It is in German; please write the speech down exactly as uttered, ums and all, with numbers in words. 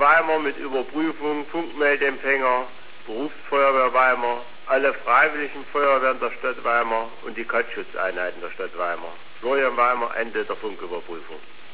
Weimar mit Überprüfung, Funkmeldempfänger, Berufsfeuerwehr Weimar, alle freiwilligen Feuerwehren der Stadt Weimar und die Katzschutzeinheiten der Stadt Weimar. Florian Weimar, Ende der Funküberprüfung.